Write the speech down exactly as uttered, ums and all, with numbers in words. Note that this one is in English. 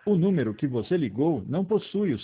O número que você ligou não possui o